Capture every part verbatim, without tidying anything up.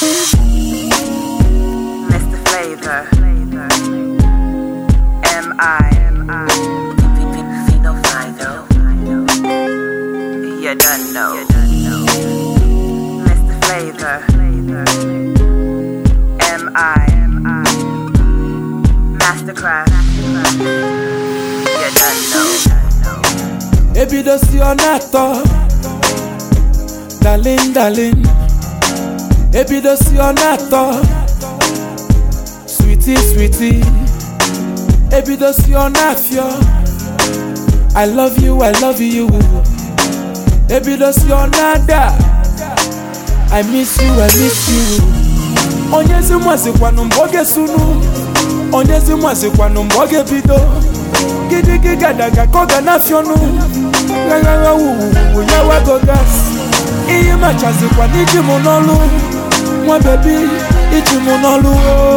Mister Flavor, M I, Fino Fido, you done know. Mister Flavor, M I, Mastercraft, you done know. Ebi dosi onato, darling, darling. Ebi dosi onato, sweetie, sweetie. Ebi dosi onafio, I love you, I love you. Ebi dosi onada, I miss you, I miss you. Onyezi mwasi kwa numboge sunu, onyezi mwasi kwa numboge bido. Gidi gigadaga koga nafionu, gaga wu yawa gogas. Iyi machazi kwa niji monolu, mwa baby iji monolu.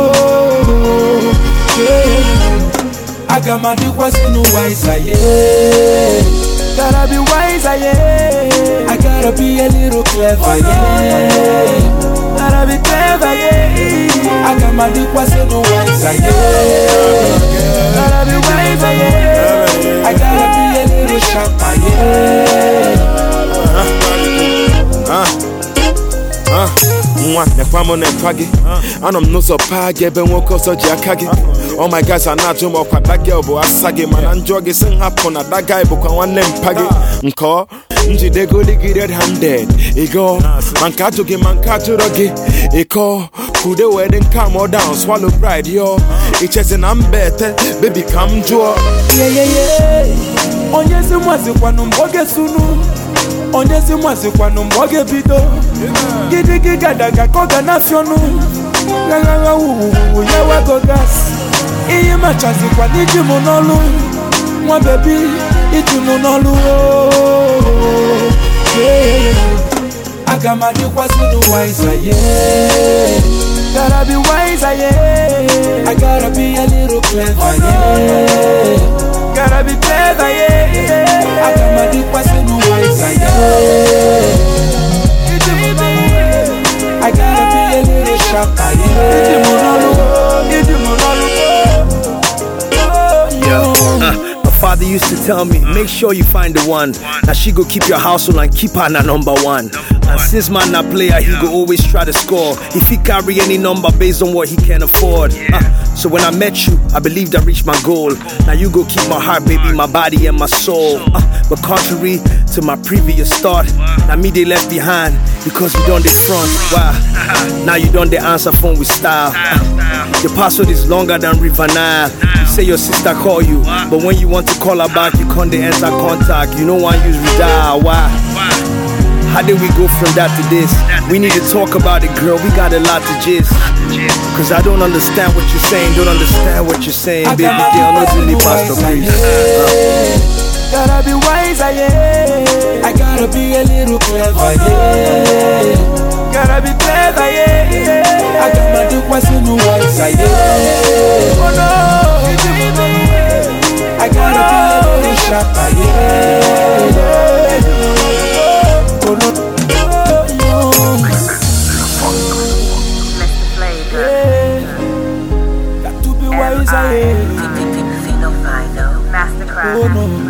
Agamadi kwa sinu wiser, yeah. Gotta be wiser, yeah. I gotta be a little clever, yeah. Gotta be clever, yeah. Agamadi kwa sinu wiser, yeah. Gotta be wiser, yeah. I gotta be a little sharper, yeah. Uh, uh, Mwa, nekwamo nepagi. Anom no so pagi, ebe woko so jiakagi. Oh my guys, I'm not doing kwa that girl, but asagi man anjogi sing happen at that guy, but kwa one name pagi. Nko, nji de go ligi red handed. Ego, mankato gi mankato rogi. Eko, kude wedding come or down, swallow pride yo. It's just an ambete, baby come draw. Yeah yeah yeah. Onyezi mwazi kwa numboge sunu. Onyezi mwasi kwa numboge bido. Gidi gigadaga koga nafionu. Gaga wu yawa gogas. Iyi machazi kwa niji monolu. Mwa baby iji monolu. Yeah. Agamadi kwa sinu wiser, yeah. Gotta be wiser, yeah. I gotta be a little clever, yeah. Gotta be clever, yeah. Agamadi kwa sinu wiser, yeah. I gotta be a little sharper, yeah. Iji monolu, iji monolu. Yeah. My father used to tell me, make sure you find the one. Now she go keep your household and keep her na number one. And since man na player, he go always try to score. If he carry any number based on what he can afford. Uh, so when I met you, I believed I reached my goal. Now you go keep my heart, baby, my body and my soul. Uh, but contrary to my previous thought, now me they left behind because we done the front. Wow. Now you done the answer phone with style. Uh, your password is longer than River Nile. You say your sister call you, but when you want to call her back, you can't enter contact. You know why use redial. Why? How did we go from that to this? We need to talk about it, girl. We got a lot to gist. Cause I don't understand what you're saying. Don't understand what you're saying, baby girl. Not really Pastor Chris. Gotta be wiser, yeah. I gotta be a little clever, yeah. Gotta be clever, yeah. I got my dick was in the wiser, yeah. Oh no, I gotta be a little sharper, yeah. Oh no, no. Mister Flavor, yeah. Got to be wiser, yeah. Fino Fido, Mastercraft. Oh no.